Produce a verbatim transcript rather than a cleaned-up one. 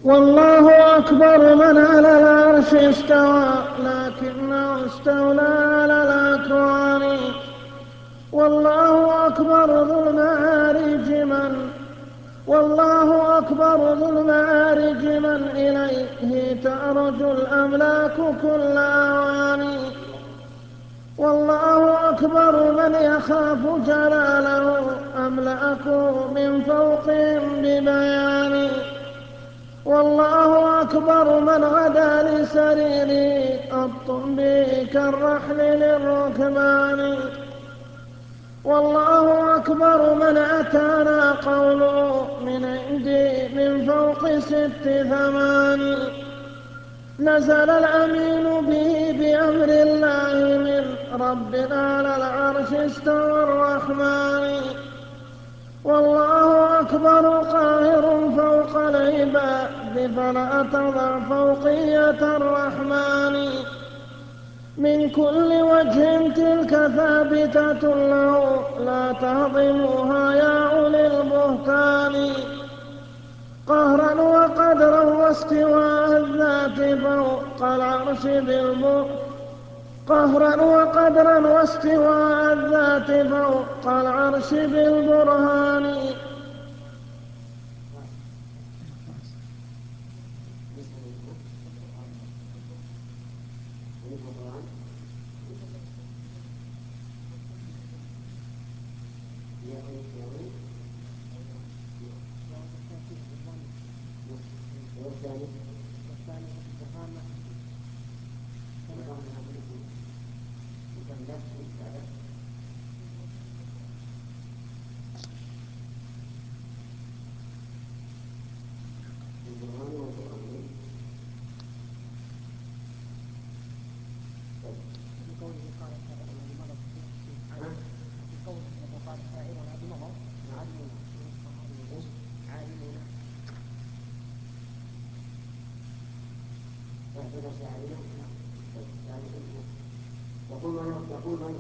والله أكبر من على العرش استوى لكنه استولى على الأكوان. والله أكبر ذو المعارج من والله أكبر ذو المعارج من إليه تعرج الأملاك كل أوان. والله أكبر من يخاف جلاله أملأكوا من فوقهم ببيان. والله أكبر من غدا لسريره الطب كالرحل للركبان. والله أكبر من أتانا قوله من عندي من فوق ست ثمان. نزل الأمين به بأمر الله من ربنا على العرش استوى الرحمن. والله أكبر قاهر فوق العباد فلا تضع فوقية الرحمن. من كل وجه تلك ثابتة له لا تهضموها يا أولي البهتان. قهرا وقدرا واستواء الذات فوق العرش بالبهتان قهرا وقدرا واستواء الذات فوق العرش بالبرهان. يقول